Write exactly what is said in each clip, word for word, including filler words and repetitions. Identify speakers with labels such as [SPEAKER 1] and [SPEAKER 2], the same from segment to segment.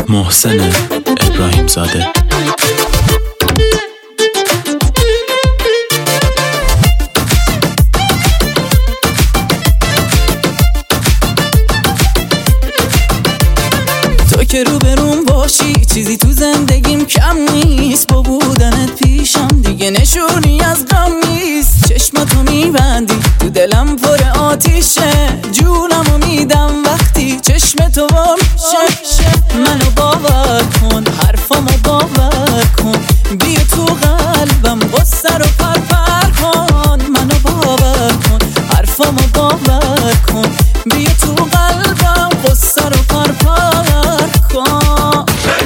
[SPEAKER 1] محسن ابراهیم زاده.
[SPEAKER 2] تو که رو بروم باشی چیزی تو زندگیم کم نیست، با بودنت پیشم دیگه نشونی از غم نیست. چشماتو میبندی تو دلم پر آتیشه، جونمو میدم وقتی چشم تو وا میشه. منو باور کن، حرفامو باور کن، بیا تو قلبم قصه رو پرپر کن. منو باور کن، حرفامو باور کن، بیا تو قلبم قصه رو پرپر کن.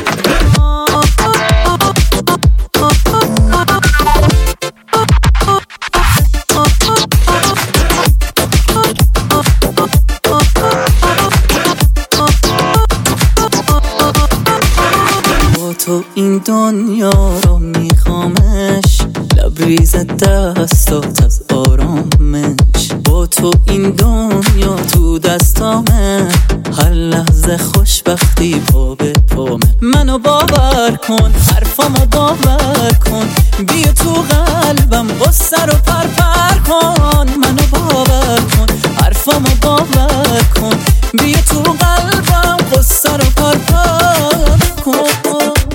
[SPEAKER 2] تو این دنیا رو میخوامش، لبریز دستات از آرامش. با تو این دنیا تو دستامه، هر لحظه خوشبختی پا به پامه. منو باور کن، حرفامو باور کن، بیا تو قلبم قصه رو پرپر کن. منو باور کن، حرفامو باور کن، بیا تو قلبم قصه رو پرپر کن.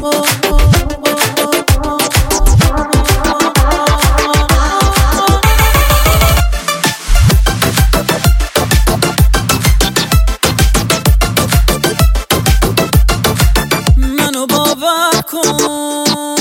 [SPEAKER 2] منو باور کن،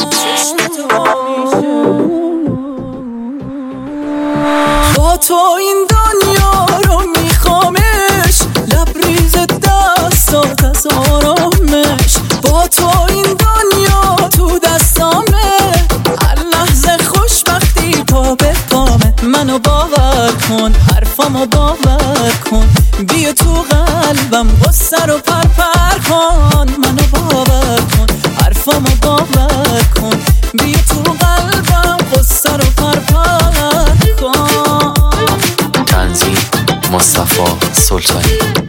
[SPEAKER 2] با تو این دنیا رو میخوامش، لبریز دستات از آرامش. با تو این دنیا تو دستامه، هر لحظه خوشبختی پا به پامه. منو باور کن، حرفامو باور کن، بیا تو قلبم قصه رو پرپر کن. منو باور کن، حرفامو باور کن، بیا تو قلبم قصه رو پرپر کن.
[SPEAKER 1] تنظیم مصطفی سلطانی.